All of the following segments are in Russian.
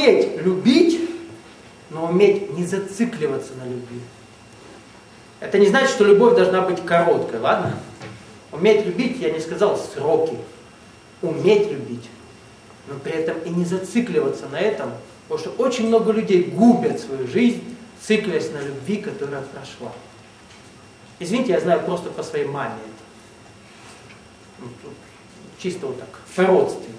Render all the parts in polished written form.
уметь любить, но уметь не зацикливаться на любви. Это не значит, что любовь должна быть короткой, ладно? Уметь любить, я не сказал сроки. Уметь любить, но при этом и не зацикливаться на этом, потому что очень много людей губят свою жизнь, циклясь на любви, которая прошла. Извините, я знаю просто по своей маме это. Ну, чисто вот так, по-родственному.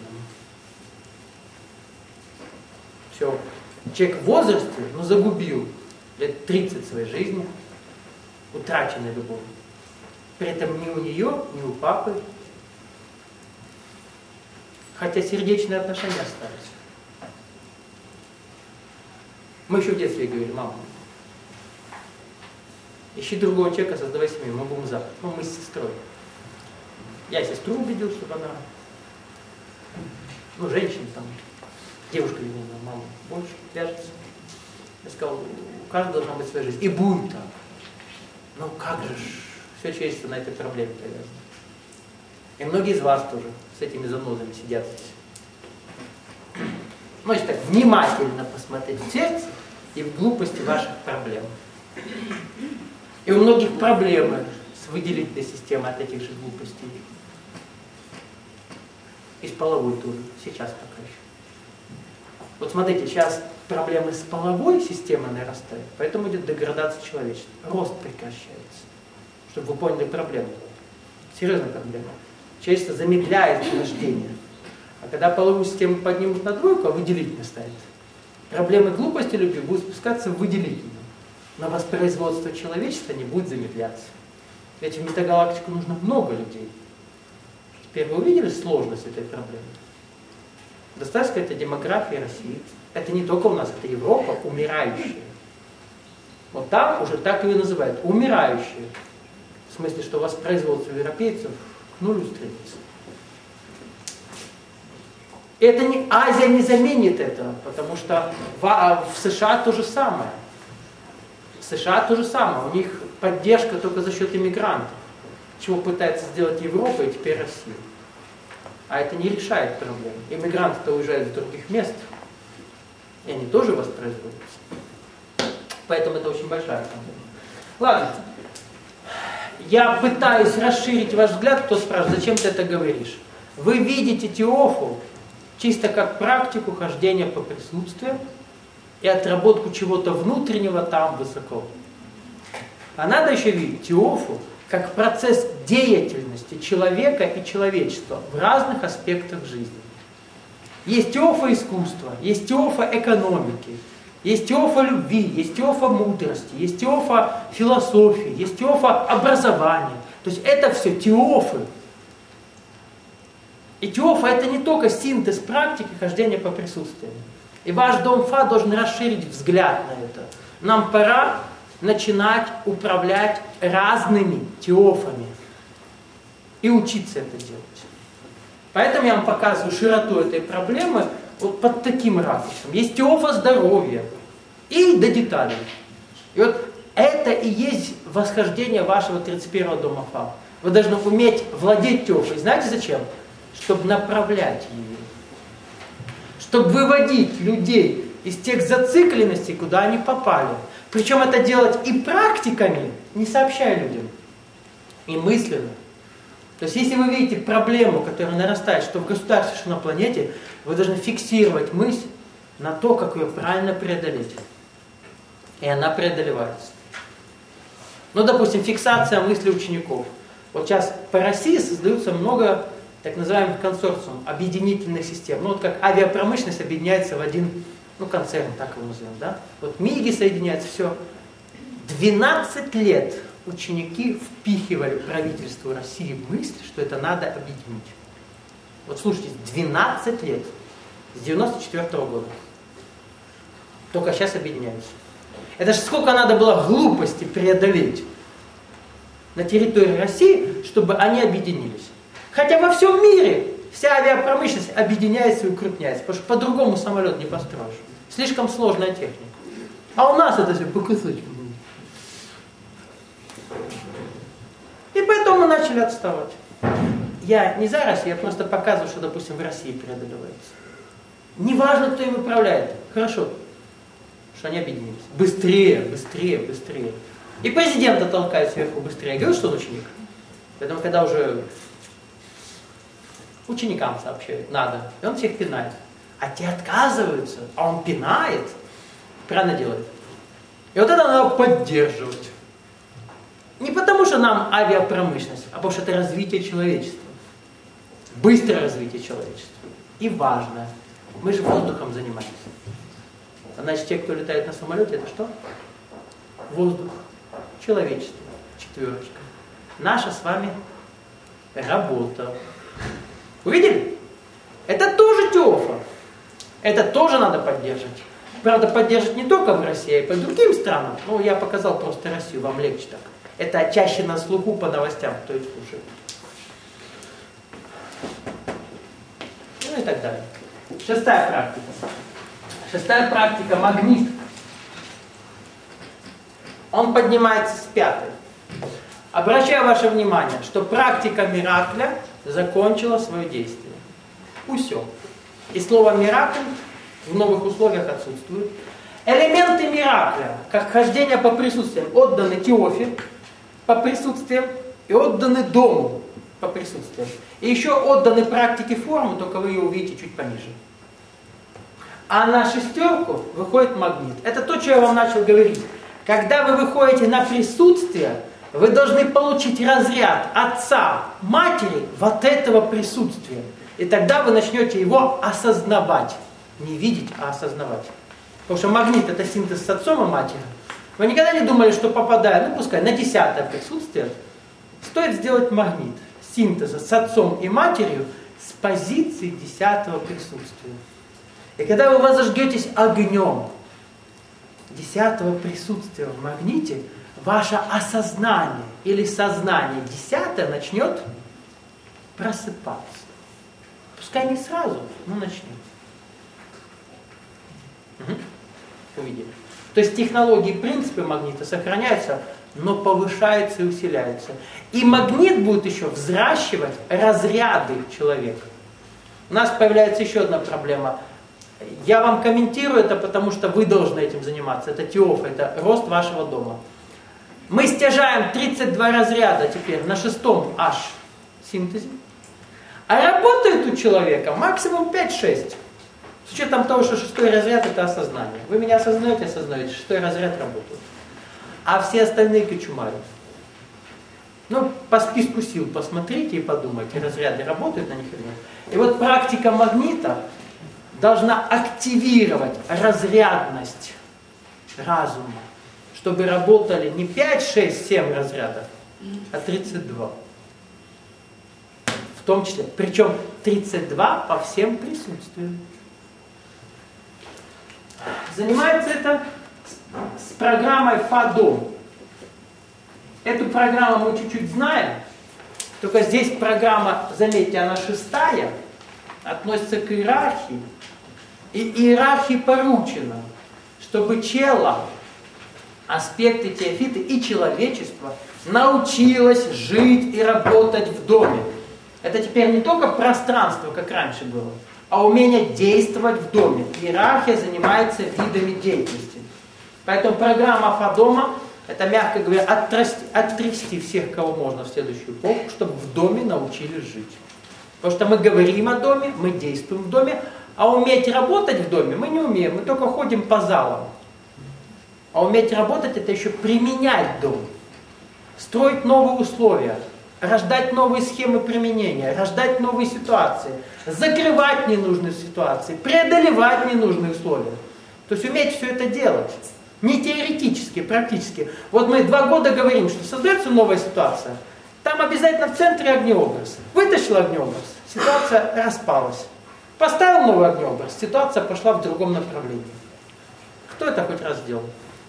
Все. Человек в возрасте, но загубил лет 30 своей жизни, утраченной любовью. При этом ни у нее, ни у папы, хотя сердечные отношения остались. Мы еще в детстве говорили: мама, ищи другого человека, создавай семью, мы будем за. Ну, мы с сестрой. Я сестру убедил, чтобы она, ну, женщина там, девушка, видимо, мама больше вяжется. Я сказал, у каждого должна быть своя жизнь. И будет так. Ну как же ж, все человечество на этой проблеме повязано. И многие из вас тоже с этими занозами сидят здесь. Ну, если так внимательно посмотреть в сердце и в глупости ваших проблем. И у многих проблемы с выделительной системой от этих же глупостей. И с половой тоже, сейчас пока еще. Вот смотрите, сейчас проблемы с половой системой нарастают, поэтому идет деградация человечества. Рост прекращается. Чтобы вы поняли проблему. Серьезная проблема. Человечество замедляет рождение. А когда половую систему поднимут на двойку, а выделительно станет, проблемы глупости любви будут спускаться в выделительную. Но воспроизводство человечества не будет замедляться. Ведь в метагалактику нужно много людей. Теперь вы увидели сложность этой проблемы? Достаточно это демография России. Это не только у нас, это Европа, умирающая. Вот там уже так ее называют, умирающая. В смысле, что воспроизводство европейцев к нулю стремится. Это не, Азия не заменит этого, потому что в США то же самое. В США то же самое. У них поддержка только за счет иммигрантов. Чего пытается сделать Европа и теперь Россия. А это не решает проблему. Иммигранты-то уезжают с других мест. И они тоже воспроизводятся. Поэтому это очень большая проблема. Ладно. Я пытаюсь расширить ваш взгляд, кто спрашивает, зачем ты это говоришь. Вы видите Теофу чисто как практику хождения по присутствию и отработку чего-то внутреннего там высоко. А надо еще видеть Теофу как процесс деятельности человека и человечества в разных аспектах жизни. Есть Теофа искусства, есть Теофа экономики, есть Теофа любви, есть Теофа мудрости, есть Теофа философии, есть Теофа образования. То есть это все Теофы. И Теофа это не только синтез практики хождения по присутствию. И ваш Дом Фа должен расширить взгляд на это. Нам пора начинать управлять разными Теофами и учиться это делать. Поэтому я вам показываю широту этой проблемы вот под таким ракурсом. Есть Теофа здоровья и до деталей. И вот это и есть восхождение вашего 31-го Дома Фа. Вы должны уметь владеть Теофой. Знаете зачем? Чтобы направлять ее. Чтобы выводить людей из тех зацикленностей, куда они попали. Причем это делать и практиками, не сообщая людям, и мысленно. То есть если вы видите проблему, которая нарастает, что в государстве, что на планете, вы должны фиксировать мысль на то, как ее правильно преодолеть. И она преодолевается. Ну, допустим, фиксация мысли учеников. Вот сейчас по России создаются много так называемых консорциумов, объединительных систем. Ну, вот как авиапромышленность объединяется в один, ну, концерн, так его назовем, да? Вот МИГи соединяются, все. 12 лет ученики впихивали правительству России мысль, что это надо объединить. Вот слушайте, 12 лет, с 94-го года. Только сейчас объединяются. Это же сколько надо было глупости преодолеть на территории России, чтобы они объединились. Хотя во всем мире вся авиапромышленность объединяется и укрупняется, потому что по-другому самолет не построишь. Слишком сложная техника. А у нас это все по кусочкам. И поэтому мы начали отставать. Я не за Россию, я просто показываю, что, допустим, в России преодолевается. Неважно, кто им управляет. Хорошо, что они объединились. Быстрее, быстрее, быстрее. И президента толкает сверху быстрее. Я говорю, что он ученик. Поэтому, когда уже ученикам сообщают, надо, и он всех пинает. А те отказываются, а он пинает, правильно делает. И вот это надо поддерживать. Не потому, что нам авиапромышленность, а потому, что это развитие человечества. Быстрое развитие человечества. И важное. Мы же воздухом занимаемся. Значит, те, кто летает на самолете, это что? Воздух. Человечество. 4. Наша с вами работа. Увидели? Это тоже Теофа. Это тоже надо поддерживать. Правда, поддерживать не только в России, а и по другим странам. Ну, я показал просто Россию, вам легче так. Это чаще на слуху по новостям, кто их слушает. Ну и так далее. 6 практика. 6 практика — магнит. Он поднимается с 5. Обращаю ваше внимание, что практика Миракля закончила свое действие. Все. И слово «миракль» в новых условиях отсутствует. Элементы Миракля, как хождение по присутствиям, отданы Теофе по присутствиям и отданы дому по присутствиям. И еще отданы практике формы, только вы ее увидите чуть пониже. А на 6 выходит магнит. Это то, что я вам начал говорить. Когда вы выходите на присутствие, вы должны получить разряд отца, матери вот этого присутствия. И тогда вы начнете его осознавать. Не видеть, а осознавать. Потому что магнит — это синтез с отцом и матерью. Вы никогда не думали, что попадая, ну пускай, на 10-е присутствие, стоит сделать магнит синтеза с отцом и матерью с позиции 10-го присутствия. И когда вы возожгетесь огнем 10-го присутствия в магните, ваше осознание или сознание 10-е начнет просыпаться. Пускай не сразу, но начнет. Увидели. То есть технологии и принципы магнита сохраняются, но повышаются и усиляются. И магнит будет еще взращивать разряды человека. У нас появляется еще одна проблема. Я вам комментирую это, потому что вы должны этим заниматься. Это Теофа, это рост вашего дома. Мы стяжаем 32 разряда теперь на 6-м аж синтезе. А работает у человека максимум 5-6. С учетом того, что 6-й разряд — это осознание. Вы меня осознаете, 6-й разряд работает. А все остальные кочумарят. Ну, по списку сил посмотрите и подумайте, разряды работают на них или нет. И вот практика магнита должна активировать разрядность разума, чтобы работали не 5, 6, 7 разрядов, а 32. В том числе, причем 32 по всем присутствиям. Занимается это с программой ФАДОМ. Эту программу мы чуть-чуть знаем, только здесь программа, заметьте, она 6-я, относится к иерархии. И иерархии поручено, чтобы чело, аспекты теофиты и человечество научилось жить и работать в доме. Это теперь не только пространство, как раньше было, а умение действовать в доме. Иерархия занимается видами деятельности. Поэтому программа ФАДОМа — это, мягко говоря, оттрясти всех, кого можно в следующую эпоху, чтобы в доме научились жить. Потому что мы говорим о доме, мы действуем в доме, а уметь работать в доме мы не умеем, мы только ходим по залам. А уметь работать — это еще применять дом, строить новые условия, рождать новые схемы применения, рождать новые ситуации, закрывать ненужные ситуации, преодолевать ненужные условия. То есть уметь все это делать. Не теоретически, практически. Вот мы 2 года говорим, что создается новая ситуация. Там обязательно в центре огнеобраз. Вытащил огнеобраз, ситуация распалась. Поставил новый огнеобраз, ситуация пошла в другом направлении. Кто это хоть раз сделал?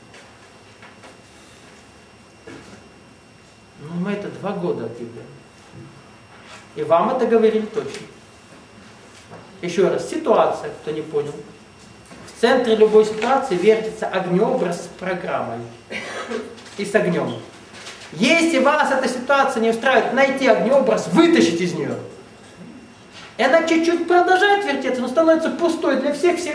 Ну, мы это 2 года объявляем. И вам это говорили точно. Еще раз, ситуация, кто не понял. В центре любой ситуации вертится огнеобраз с программой и с огнем. Если вас эта ситуация не устраивает, найти огнеобраз, вытащить из нее. И она чуть-чуть продолжает вертеться, но становится пустой для всех, все